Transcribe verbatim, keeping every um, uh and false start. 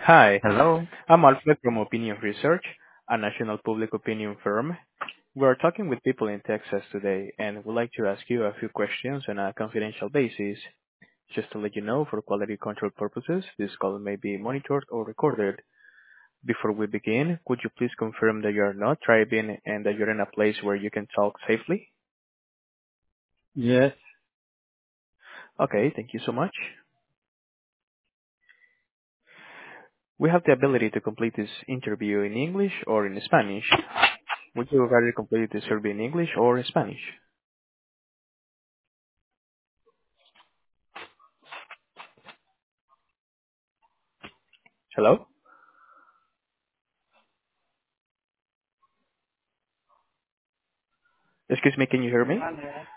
Hi, Hello. I'm Alfred from Opinion Research, a national public opinion firm. We are talking with people in Texas today and would like to ask you a few questions on a confidential basis. Just to let you know, for quality control purposes, this call may be monitored or recorded. Before we begin, could you please confirm that you are not driving and that you're in a place where you can talk safely? Yes. Okay, thank you so much. We have the ability to complete this interview in English or in Spanish. Would you rather complete the survey in English or in Spanish? Hello? Excuse me, can you hear me?